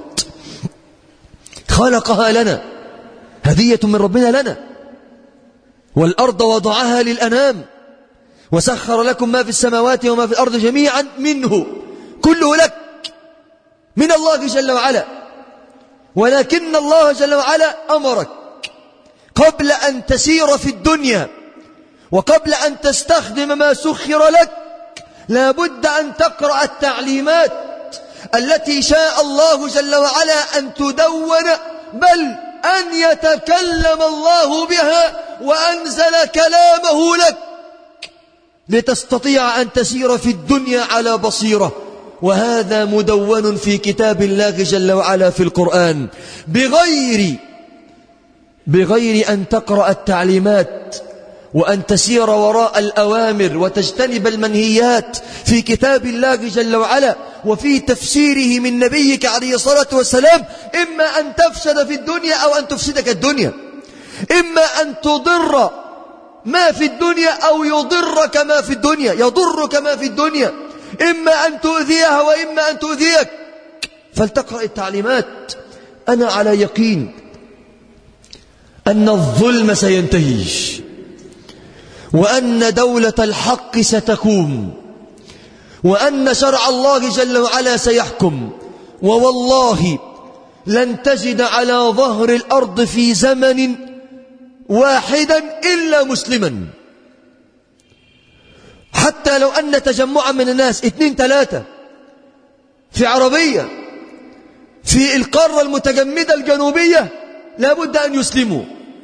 خلقها لنا، هدية من ربنا لنا، والأرض وضعها للأنام، وسخر لكم ما في السماوات وما في الأرض جميعا منه، كله لك من الله جل وعلا. ولكن الله جل وعلا أمرك قبل أن تسير في الدنيا وقبل أن تستخدم ما سخر لك لابد أن تقرأ التعليمات التي شاء الله جل وعلا أن تدون، بل أن يتكلم الله بها وأنزل كلامه لك لتستطيع أن تسير في الدنيا على بصيرة. وهذا مدون في كتاب الله جل وعلا في القرآن، بغير بغير أن تقرأ التعليمات وأن تسير وراء الأوامر وتجتنب المنهيات في كتاب الله جل وعلا وفي تفسيره من نبيك عليه الصلاة والسلام. إما أن تفسد في الدنيا أو أن تفسدك الدنيا، إما أن تضر ما في الدنيا أو يضرك ما في الدنيا، يضرك ما في الدنيا، إما أن تؤذيها وإما أن تؤذيك، فلتقرأ التعليمات. أنا على يقين أن الظلم سينتهي، وأن دولة الحق ستقوم، وأن شرع الله جل وعلا سيحكم. ووالله لن تجد على ظهر الأرض في زمن واحدا إلا مسلما، حتى لو أن تجمعا من الناس اثنين ثلاثة في عربية في القارة المتجمدة الجنوبية لابد أن يسلموا.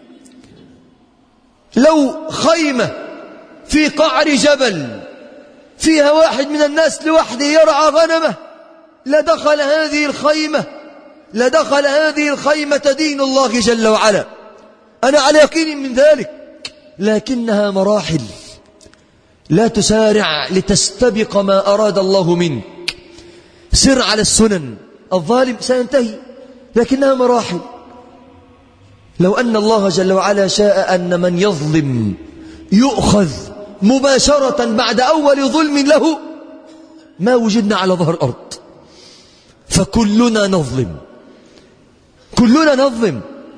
لو خيمة في قعر جبل فيها واحد من الناس لوحده يرعى غنمه لدخل هذه الخيمة لدخل هذه الخيمة دين الله جل وعلا. أنا على يقين من ذلك، لكنها مراحل، لا تسارع لتستبق ما أراد الله منك. سر على السنن، الظالم سينتهي، لكنها مراحل. لو أن الله جل وعلا شاء أن من يظلم يؤخذ مباشرة بعد أول ظلم له ما وجدنا على ظهر الأرض، فكلنا نظلم، كلنا نظلم.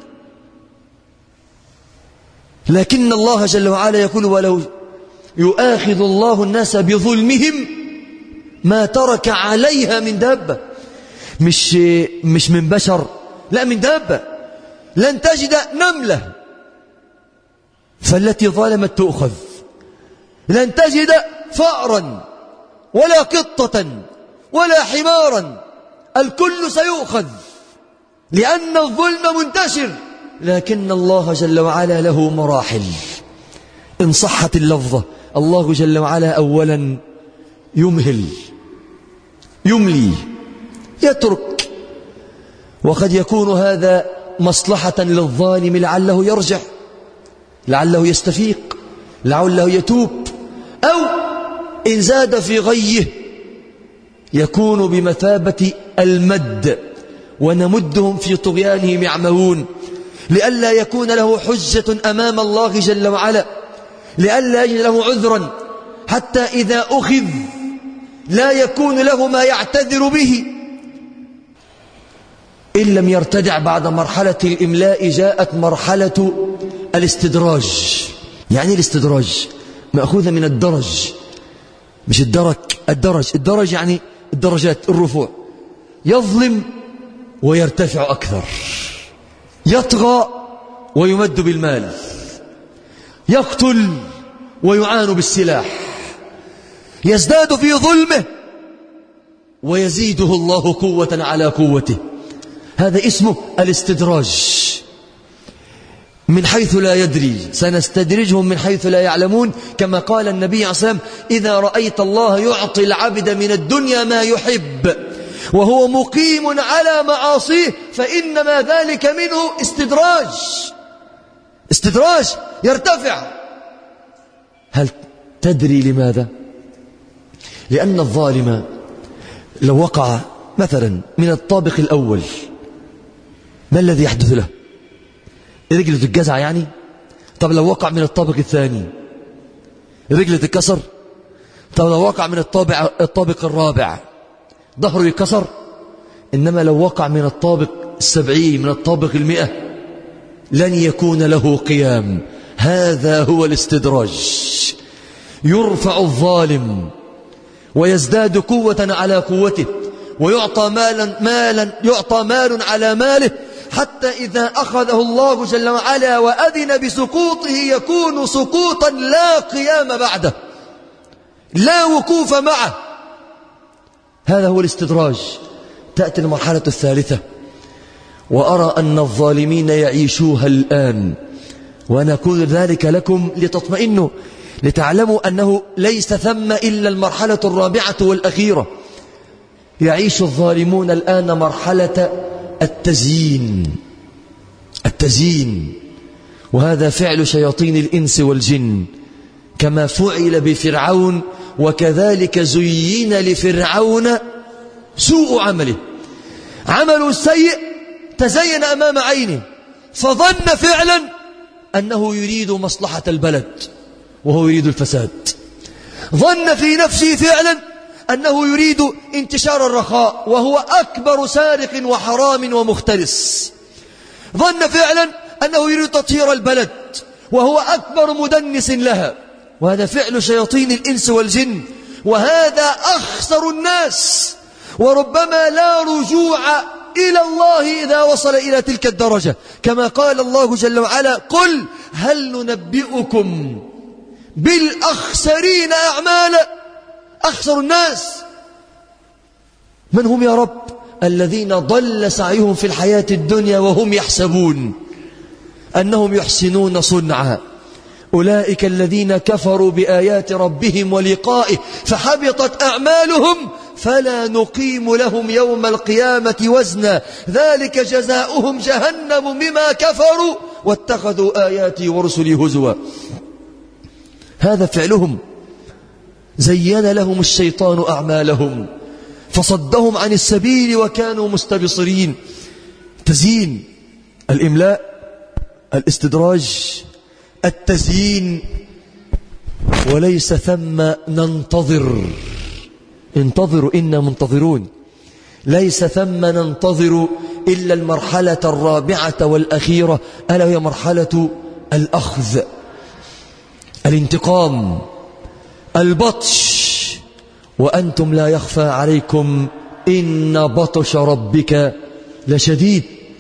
لكن الله جل وعلا يقول ولو يؤاخذ الله الناس بظلمهم ما ترك عليها من دابة، مش مش من بشر، لا من دابة. لن تجد نملة فالتي ظلمت تؤخذ، لن تجد فأرا ولا قطة ولا حمارا، الكل سيؤخذ لأن الظلم منتشر. لكن الله جل وعلا له مراحل. إن صحت اللفظة، الله جل وعلا أولا يمهل، يملي، يترك، وقد يكون هذا مصلحة للظالم لعله يرجع، لعله يستفيق، لعله يتوب، أو إن زاد في غيه يكون بمثابة المد، ونمدهم في طغيانهم يعمهون، لئلا يكون له حجة أمام الله جل وعلا، لئلا يجد له عذرا، حتى إذا أخذ لا يكون له ما يعتذر به. إن لم يرتدع بعد مرحلة الإملاء جاءت مرحلة الاستدراج. يعني الاستدراج مأخوذة من الدرج، مش الدرك، الدرج. الدرج يعني الدرجات، الرفوع. يظلم ويرتفع أكثر، يطغى ويمد بالمال، يقتل ويعان بالسلاح، يزداد في ظلمه ويزيده الله قوة على قوته. هذا اسمه الاستدراج، من حيث لا يدري، سنستدرجهم من حيث لا يعلمون، كما قال النبي عليه الصلاة والسلام: إذا رأيت الله يعطي العبد من الدنيا ما يحب وهو مقيم على معاصيه فإنما ذلك منه استدراج. استدراج، يرتفع. هل تدري لماذا؟ لأن الظالم لو وقع مثلا من الطابق الأول ما الذي يحدث له؟ رجله تتجزع يعني. طب لو وقع من الطابق الثاني رجله تتكسر. طب لو وقع من الطابق, الطابق الرابع ظهره يتكسر. إنما لو وقع من الطابق السبعين، من الطابق المئة، لن يكون له قيام. هذا هو الاستدراج. يرفع الظالم ويزداد قوة على قوته، ويعطى مالا مالا يعطى مال على ماله، حتى إذا أخذه الله جل وعلا وأذن بسقوطه يكون سقوطا لا قيام بعده، لا وقوف معه. هذا هو الاستدراج. تأتي المرحلة الثالثة، وأرى أن الظالمين يعيشوها الآن، وأنا أقول ذلك لكم لتطمئنوا، لتعلموا أنه ليس ثم إلا المرحلة الرابعة والأخيرة. يعيش الظالمون الآن مرحلة التزيين. التزيين، وهذا فعل شياطين الإنس والجن، كما فعل بفرعون: وكذلك زين لفرعون سوء عمله. عمله السيء تزين أمام عينه، فظن فعلا أنه يريد مصلحة البلد، وهو يريد الفساد. ظن في نفسه فعلا أنه يريد انتشار الرخاء وهو أكبر سارق وحرام ومختلس. ظن فعلا أنه يريد تطهير البلد وهو أكبر مدنس لها، وهذا فعل شياطين الإنس والجن، وهذا أخسر الناس، وربما لا رجوع إلى الله إذا وصل إلى تلك الدرجة، كما قال الله جل وعلا: قل هل ننبئكم بالأخسرين أعمالا. أخسر الناس من هم يا رب؟ الذين ضل سعيهم في الحياة الدنيا وهم يحسبون أنهم يحسنون صنعا، أولئك الذين كفروا بآيات ربهم ولقائه فحبطت أعمالهم فلا نقيم لهم يوم القيامة وزنا ذلك جزاؤهم جهنم بما كفروا واتخذوا آياتي ورسلي هزوا. هذا فعلهم. زين لهم الشيطان أعمالهم فصدهم عن السبيل وكانوا مستبصرين. تزيين، الإملاء، الاستدراج، التزيين، وليس ثم ننتظر. انتظروا إنا منتظرون. ليس ثم ننتظر إلا المرحلة الرابعة والأخيرة، ألا هي مرحلة الأخذ، الانتقام، البطش. وأنتم لا يخفى عليكم إن بطش ربك لشديد.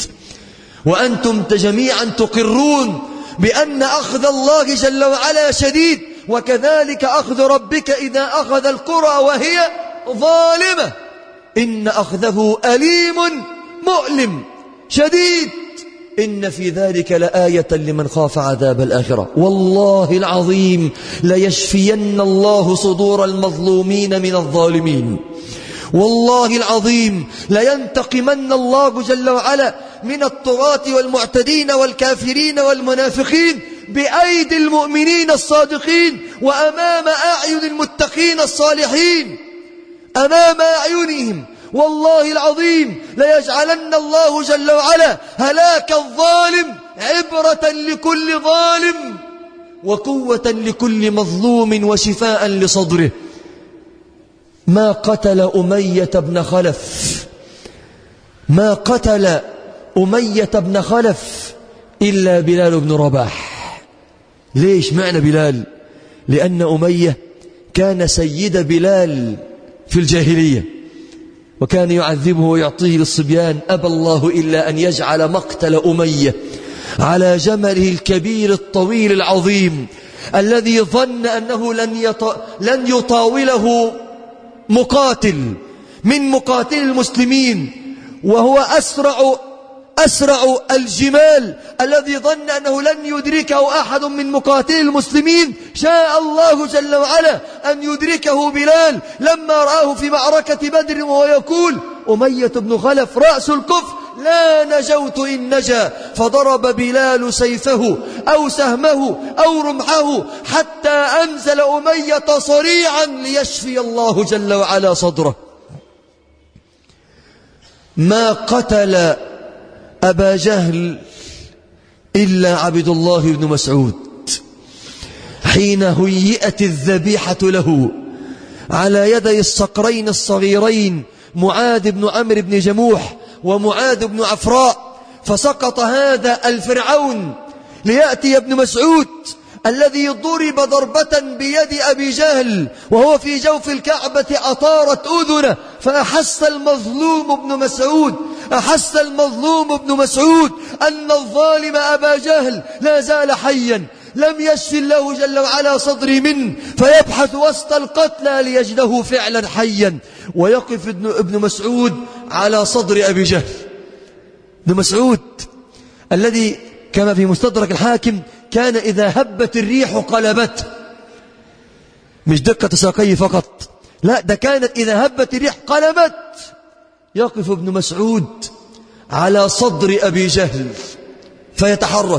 وأنتم جميعا تقرون بأن أخذ الله جل وعلا شديد، وكذلك أخذ ربك إذا أخذ القرى وهي ظالمة إن أخذه أليم مؤلم شديد. إن في ذلك لآية لمن خاف عذاب الآخرة. والله العظيم ليشفين الله صدور المظلومين من الظالمين. والله العظيم لينتقمن الله جل وعلا من الطغاة والمعتدين والكافرين والمنافقين بأيدي المؤمنين الصادقين وأمام أعين المتقين الصالحين، أمام أعينهم. والله العظيم ليجعلن الله جل وعلا هلاك الظالم عبرة لكل ظالم وقوة لكل مظلوم وشفاء لصدره. ما قتل أمية بن خلف ما قتل أمية بن خلف إلا بلال بن رباح. ليش معنى بلال؟ لأن أمية كان سيد بلال في الجاهلية، وكان يعذبه ويعطيه للصبيان. أبى الله إلا أن يجعل مقتل أمية على جمله الكبير الطويل العظيم الذي ظن أنه لن, يط... لن يطاوله مقاتل من مقاتل المسلمين، وهو أسرع أسرع الجمال الذي ظن أنه لن يدركه أحد من مقاتل المسلمين. شاء الله جل وعلا أن يدركه بلال لما رآه في معركة بدر وهو يقول: أمية بن خلف رأس الكفر لا نجوت إن نجا. فضرب بلال سيفه أو سهمه أو رمحه حتى أنزل أمية صريعا ليشفي الله جل وعلا صدره. ما قتل أبا جهل إلا عبد الله بن مسعود حين هيئت الذبيحة له على يدي الصقرين الصغيرين معاذ بن عمرو بن جموح ومعاذ بن عفراء، فسقط هذا الفرعون ليأتي ابن مسعود الذي ضرب ضربة بيد أبي جهل وهو في جوف الكعبة أطارت أذنه، فأحس المظلوم ابن مسعود أحس المظلوم ابن مسعود أن الظالم أبا جهل لا زال حيا، لم يشف الله جل وعلا صدري منه، فيبحث وسط القتلى ليجده فعلا حيا، ويقف ابن مسعود على صدر أبي جهل. ابن مسعود الذي كما في مستدرك الحاكم كان إذا هبت الريح قلبته، مش دقة ساقيه فقط، لا ده كانت إذا هبت الريح قلبت. يقف ابن مسعود على صدر أبي جهل فيتحرك،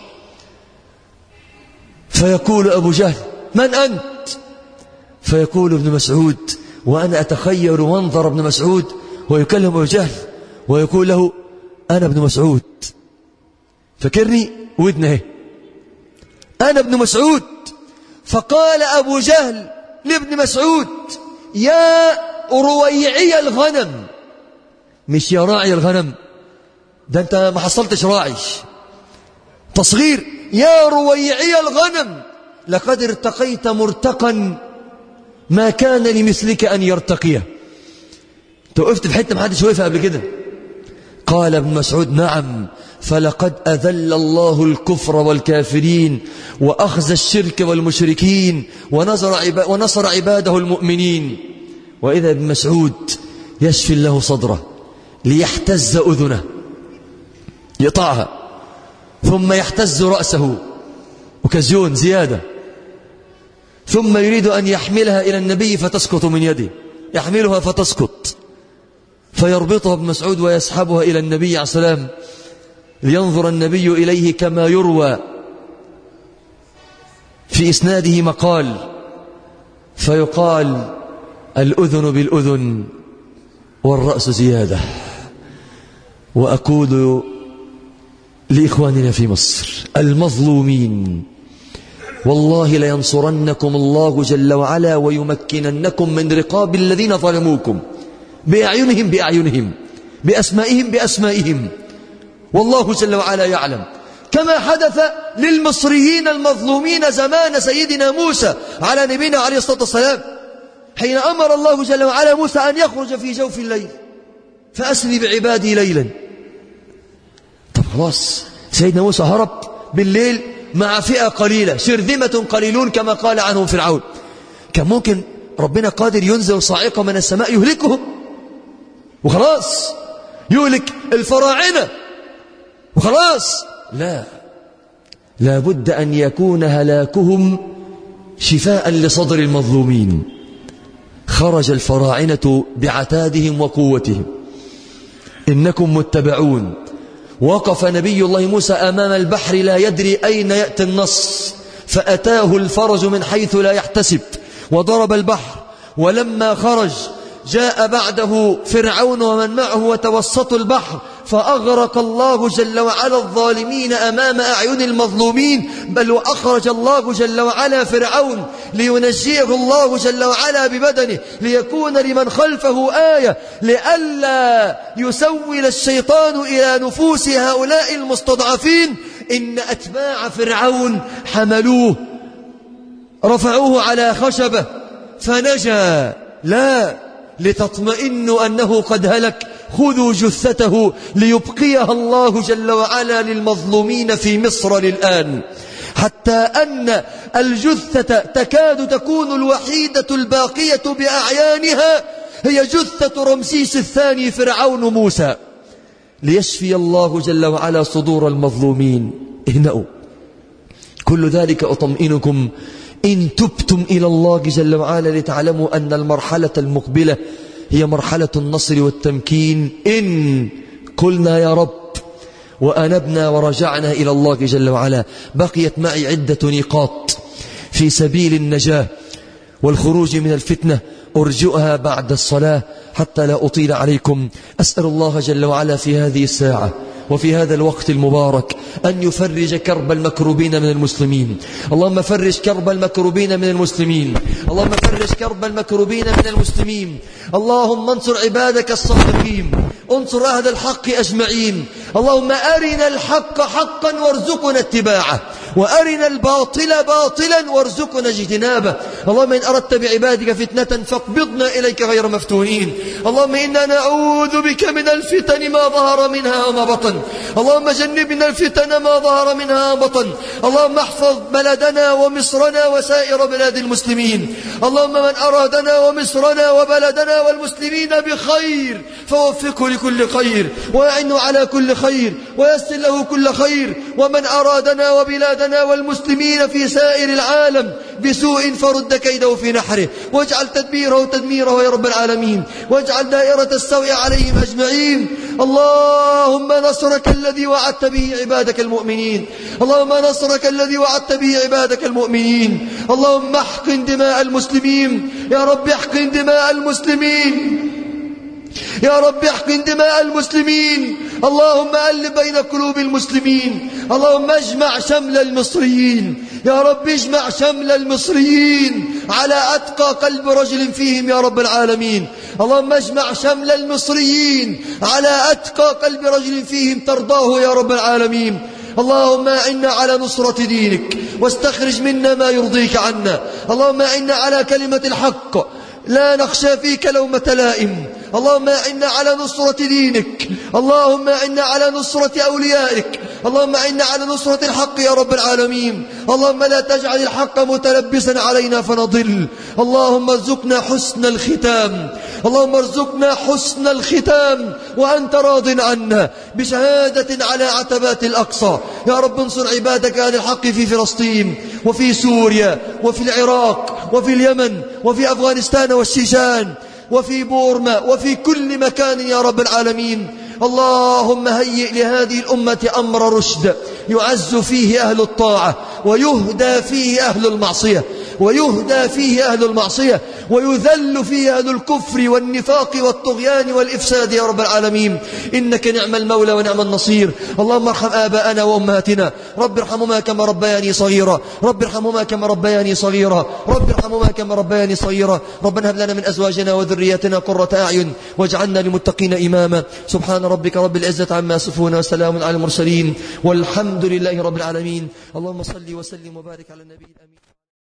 فيقول أبو جهل: من أنت؟ فيقول ابن مسعود، وأنا أتخير منظر ابن مسعود ويكلم أبو جهل ويقول له: أنا ابن مسعود، فكرني ودنه، أنا ابن مسعود فقال أبو جهل لابن مسعود: يا رويعي الغنم. مش يا راعي الغنم، ده أنت ما حصلتش راعي، تصغير. يا رويعي الغنم لقد ارتقيت مرتقا ما كان لمثلك أن يرتقيه. توقفت في حتة محدش وقفها قبل كده. قال ابن مسعود: نعم، فلقد أذل الله الكفر والكافرين وأخزى الشرك والمشركين ونصر, عبا ونصر عباده المؤمنين. وإذا ابن مسعود يشفي الله صدره ليحتز أذنه يقطعها، ثم يحتز رأسه وكزيون زيادة، ثم يريد أن يحملها إلى النبي فتسقط من يده، يحملها فتسقط، فيربطها ابن مسعود ويسحبها إلى النبي عليه السلام لينظر النبي إليه، كما يروى في إسناده مقال، فيقال: الأذن بالأذن والرأس زيادة. وأقول لإخواننا في مصر المظلومين: والله لينصرنكم الله جل وعلا ويمكننكم من رقاب الذين ظلموكم بأعينهم بأعينهم بأسمائهم بأسمائهم، والله جل وعلا يعلم. كما حدث للمصريين المظلومين زمان سيدنا موسى على نبينا عليه الصلاة والسلام، حين أمر الله جل وعلا موسى أن يخرج في جوف الليل فأسري بعبادي ليلا. طب خلاص، سيدنا موسى هرب بالليل مع فئة قليلة، شرذمة قليلون كما قال عنهم فرعون. كان ممكن ربنا قادر ينزل صاعقة من السماء يهلكهم وخلاص، يهلك الفراعنة وخلاص. لا، لا بد أن يكون هلاكهم شفاء لصدر المظلومين. خرج الفراعنة بعتادهم وقوتهم: إنكم متبعون. وقف نبي الله موسى أمام البحر لا يدري أين يأتي النص، فأتاه الفرج من حيث لا يحتسب وضرب البحر. ولما خرج جاء بعده فرعون ومن معه وتوسطوا البحر، فأغرق الله جل وعلا الظالمين أمام أعين المظلومين، بل وأخرج الله جل وعلا فرعون لينجيه الله جل وعلا ببدنه ليكون لمن خلفه آية، لئلا يسول الشيطان إلى نفوس هؤلاء المستضعفين. إن أتباع فرعون حملوه رفعوه على خشبة فنجا، لا، لتطمئنوا أنه قد هلك خذوا جثته ليبقيها الله جل وعلا للمظلومين في مصر للآن، حتى أن الجثة تكاد تكون الوحيدة الباقية بأعيانها هي جثة رمسيس الثاني فرعون موسى، ليشفي الله جل وعلا صدور المظلومين. اهنأوا. كل ذلك أطمئنكم إن تبتم إلى الله جل وعلا لتعلموا أن المرحلة المقبلة هي مرحلة النصر والتمكين. إن قلنا يا رب وأنبنا ورجعنا إلى الله جل وعلا. بقيت معي عدة نقاط في سبيل النجاة والخروج من الفتنة، أرجئها بعد الصلاة حتى لا أطيل عليكم. أسأل الله جل وعلا في هذه الساعة وفي هذا الوقت المبارك أن يفرج كرب المكروبين من المسلمين. اللهم فرج كرب المكروبين من المسلمين، اللهم فرج كرب المكروبين من المسلمين. اللهم انصر عبادك الصادقين، انصر أهل الحق أجمعين. اللهم أرنا الحق حقا وارزقنا اتباعه، وأرنا الباطل باطلا وارزقنا اجتنابه. اللهم إن أردت بعبادك فتنة فاقبضنا إليك غير مفتونين. اللهم إنا نعوذ بك من الفتن ما ظهر منها وما بطن. اللهم جنبنا الفتن ما ظهر منها وما بطن. اللهم احفظ بلدنا ومصرنا وسائر بلاد المسلمين. اللهم من أرادنا ومصرنا وبلدنا والمسلمين بخير فوفقه لكل خير، وأعنه على كل خير، ويسر له كل خير. ومن أرادنا وبلادنا والمسلمين في سائر العالم بسوء فرد كيده في نحره، واجعل تدبيره تدميره يا رب العالمين، واجعل دائرة السوء عليهم أجمعين. اللهم نصرك الذي وعدت به عبادك المؤمنين، اللهم نصرك الذي وعدت به عبادك المؤمنين. اللهم احقن دماء المسلمين يا رب، احقن دماء المسلمين يا رب، احقن دماء المسلمين. اللهم ألف بين قلوب المسلمين، اللهم اجمع شمل المصريين يا رب اجمع شمل المصريين على أتقى قلب رجل فيهم يا رب العالمين. اللهم اجمع شمل المصريين على أتقى قلب رجل فيهم ترضاه يا رب العالمين. اللهم أعنا على نصرة دينك واستخرج منا ما يرضيك عنا. اللهم أعنا على كلمة الحق لا نخشى فيك لومة لائم. اللهم أعنا على نصرة دينك. اللهم أعنا على نصرة أوليائك. اللهم أعنا على نصرة الحق يا رب العالمين. اللهم لا تجعل الحق متلبسا علينا فنضل. اللهم ارزقنا حسن الختام. اللهم ارزقنا حسن الختام وأنت راض عنا بشهادة على عتبات الأقصى. يا رب انصر عبادك أهل الحق في فلسطين وفي سوريا وفي العراق وفي اليمن وفي أفغانستان والشيشان وفي بورما وفي كل مكان يا رب العالمين. اللهم هيئ لهذه الأمة أمر رشد يعز فيه أهل الطاعة ويهدى فيه أهل المعصية ويهدى فيه أهل المعصية ويذل فيه أهل الكفر والنفاق والطغيان والإفساد يا رب العالمين. إنك نعم المولى ونعم النصير. اللهم ارحم آباءنا وأمهاتنا. رب ارحمهما كما ربياني صغيرا. رب ارحمهما كما ربياني صغيرا. رب ارحمهما كما ربياني صغيرا. ربنا هب لنا من أزواجنا وذرياتنا قرة أعين واجعلنا للمتقين إماما. سبحان ربك رب العزة عما يصفون وسلام على المرسلين والحمد لله رب العالمين. اللهم صل وسلم وبارك على النبي الأمين.